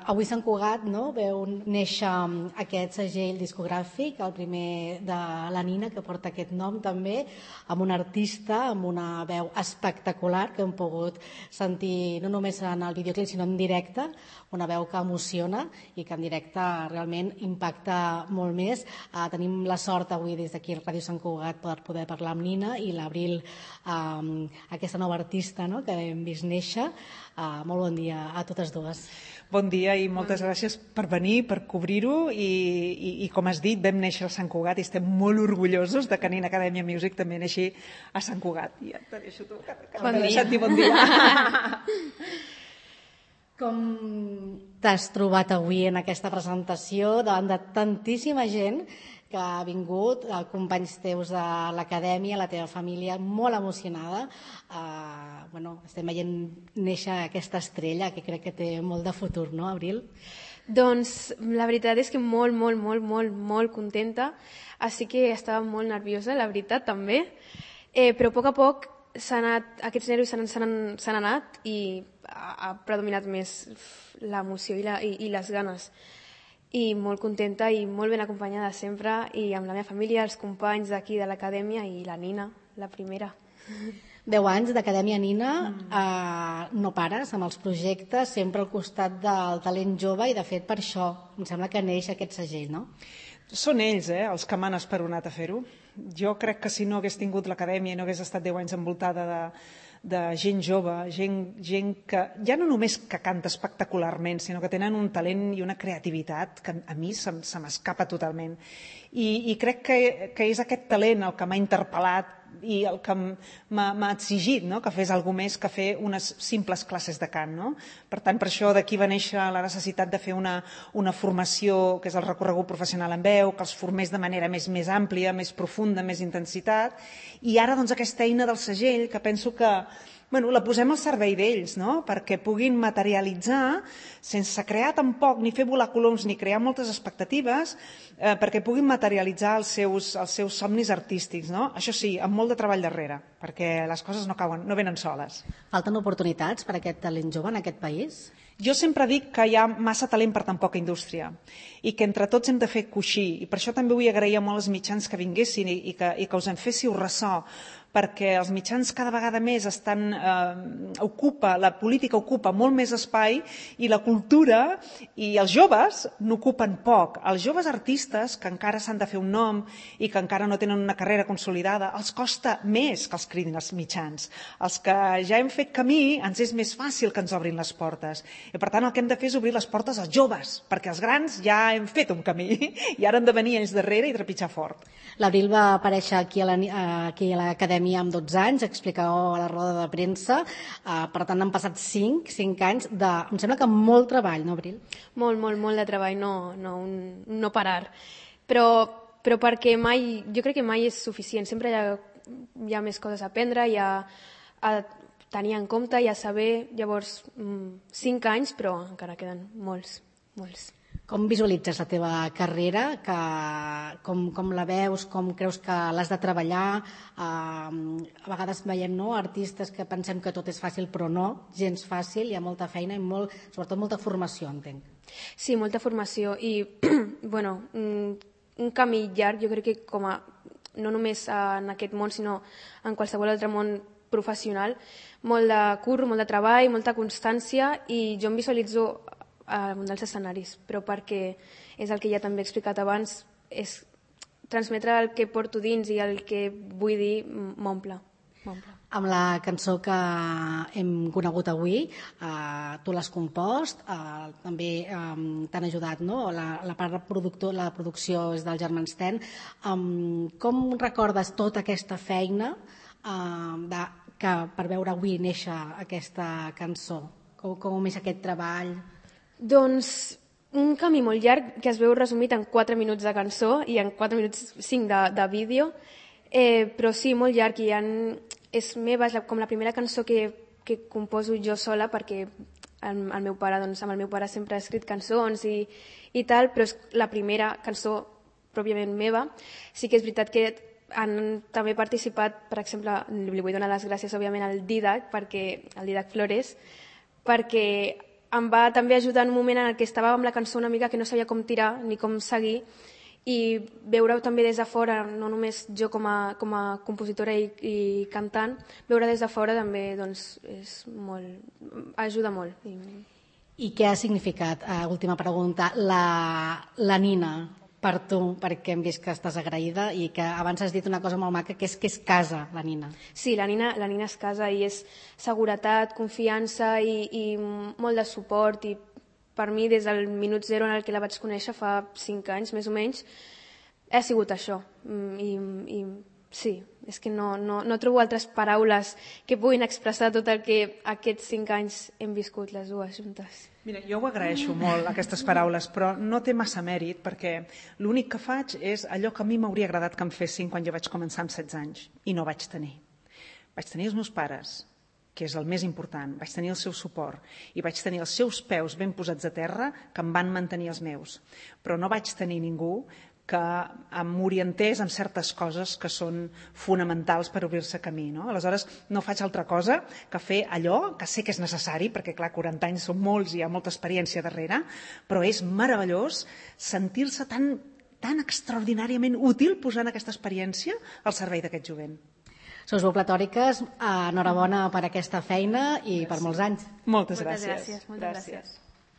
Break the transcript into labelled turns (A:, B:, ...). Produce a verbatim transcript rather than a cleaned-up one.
A: avui Sant Cugat, no, veu néixer aquest segell discogràfic, el primer de la Nina, que porta aquest nom també, amb un artista, amb una veu espectacular que hem pogut sentir no només en el videoclip sinó en directe, una veu que emociona i que en directe realment impacta molt més. Uh, tenim la sort avui des d'aquí a Ràdio Sant Cugat per poder parlar amb Nina i l'Abril, um, aquesta nova artista, no?, que hem vist néixer. Uh, molt bon dia a totes dues.
B: Bon dia i moltes gràcies per venir, per cobrir-ho i, i, i com has dit, vam néixer a Sant Cugat i estem molt orgullosos de que Nina Acadèmia Music també neixi a Sant Cugat. I ja te deixo tu, que, que bon dia. Dir bon dia.
A: Com t'has trobat avui en aquesta presentació davant de tantíssima gent que ha vingut, companys teus de l'acadèmia, la teva família, molt emocionada. Uh, bueno, estem veient néixer aquesta estrella que crec que té molt de futur, no, Abril?
C: Doncs la veritat és que molt, molt, molt, molt, molt contenta. Així que estava molt nerviosa, la veritat, també. Eh, però a poc a poc s'ha anat, aquests nervis s'han, s'han, s'han anat i ha, ha predominat més l'emoció i, la, i, i les ganes. I molt contenta i molt ben acompanyada sempre i amb la meva família, els companys d'aquí de l'acadèmia i la Nina, la primera.
A: Deu anys d'Acadèmia Nina, mm. eh, no pares amb els projectes, sempre al costat del talent jove i de fet per això em sembla que neix aquest segell, no?
B: Són ells, eh, els que m'han esperonat a fer-ho. Jo crec que si no hagués tingut l'acadèmia i no hagués estat deu anys envoltada de, de gent jove, gent, gent que ja no només que canta espectacularment, sinó que tenen un talent i una creativitat que a mi se, se m'escapa totalment. I, i crec que, que és aquest talent el que m'ha interpel·lat i el que m'ha exigit, no?, que fes alguna més que fer unes simples classes de cant, no? Per tant, per això d'aquí va néixer la necessitat de fer una, una formació que és el recorregut professional en veu, que els formés de manera més, més àmplia, més profunda, més intensitat, i ara doncs aquesta eina del segell que penso que bueno, la posem al servei d'ells, no?, perquè puguin materialitzar sense crear tampoc ni fer volar coloms ni crear moltes expectatives, eh, perquè puguin materialitzar els seus, els seus somnis artístics, no? Això sí, amb molt de treball darrere, perquè les coses no cauen, no venen soles.
A: Falten oportunitats per a aquest talent jove en aquest país?
B: Jo sempre dic que hi ha massa talent per tan poca indústria i que entre tots hem de fer coixí, i per això també vull agrair molt als mitjans que vinguessin i, i, que, i que us en féssiu ressò, perquè els mitjans cada vegada més estan, eh, ocupa, la política ocupa molt més espai i la cultura i els joves n'ocupen poc. Els joves artistes que encara s'han de fer un nom i que encara no tenen una carrera consolidada, els costa més que els cridin els mitjans. Els que ja hem fet camí ens és més fàcil que ens obrin les portes. I per tant el que hem de fer és obrir les portes als joves, perquè els grans ja hem fet un camí i ara han de venir ells darrere i trepitjar fort.
A: L'Abril va aparèixer aquí a l'acadèmia amb dotze anys, explicau a la roda de premsa, uh, per tant han passat cinc, cinc anys de, em sembla que molt treball, no, Abril?
C: Molt, molt, molt de treball, no, no, un, no parar. Però, però perquè mai, jo crec que mai és suficient, sempre hi ha, hi ha més coses a aprendre, hi ha a tenir en compte i a saber, llavors, cinc anys, però encara queden molts, molts.
A: Com visualitzes la teva carrera? Que, com, com la veus? Com creus que l'has de treballar? Uh, a vegades veiem, no?, artistes que pensem que tot és fàcil, però no, gens fàcil, hi ha molta feina i molt, sobretot molta formació, entenc.
C: Sí, molta formació i, bueno, un camí llarg, jo crec que com a, no només en aquest món, sinó en qualsevol altre món professional, molt de curro, molt de treball, molta constància, i jo em visualitzo un dels escenaris, però perquè és el que ja també he explicat abans, és transmetre el que porto dins i el que vull dir m'omple.
A: Amb la cançó que hem conegut avui, eh, tu l'has compost, eh, també eh, t'han ajudat, no? La, la part productor, la producció és del Germans Ten. Um, com recordes tota aquesta feina eh, de, que per veure avui néixer aquesta cançó? Com, com és aquest treball?
C: Doncs un camí molt llarg que es veu resumit en quatre minuts de cançó i en quatre minuts cinc de, de vídeo, eh, però sí, molt llarg, i en, és meva, és la, com la primera cançó que, que composo jo sola, perquè el, el meu pare, doncs, amb el meu pare sempre he escrit cançons i, i tal, però és la primera cançó pròpiament meva. Sí que és veritat que han també participat, per exemple, li vull donar les gràcies òbviament al Didac, perquè, al Didac Flores, perquè em va també ajudar en un moment en què estava amb la cançó una mica que no sabia com tirar ni com seguir, i veure-ho també des de fora, no només jo com a, com a compositora i, i cantant, veure des de fora també doncs, és molt, ajuda molt. I...
A: I què ha significat, uh, última pregunta, la, la Nina per tu? Perquè hem vist que estàs agraïda i que abans has dit una cosa molt maca, que és que és casa, la Nina.
C: Sí, la Nina, la Nina és casa i és seguretat, confiança i, i molt de suport, i per mi, des del minut zero en el que la vaig conèixer, fa cinc anys, més o menys, ha sigut això. I, i sí, és que no, no, no trobo altres paraules que puguin expressar tot el que aquests cinc anys hem viscut les dues juntes.
B: Mira, jo ho agraeixo molt, aquestes paraules, però no té massa mèrit, perquè l'únic que faig és allò que a mi m'hauria agradat que em fessin quan jo vaig començar amb setze anys, i no vaig tenir. Vaig tenir els meus pares, que és el més important, vaig tenir el seu suport i vaig tenir els seus peus ben posats a terra que em van mantenir els meus. Però no vaig tenir ningú que m'orientés en certes coses que són fonamentals per obrir-se camí. No? Aleshores, no faig altra cosa que fer allò que sé que és necessari, perquè clar, quaranta anys són molts i hi ha molta experiència darrere, però és meravellós sentir-se tan, tan extraordinàriament útil posant aquesta experiència al servei d'aquest jovent.
A: Sous veu platòriques, enhorabona per aquesta feina i per molts anys.
B: Moltes
C: gràcies.
B: gràcies.
C: Moltes gràcies.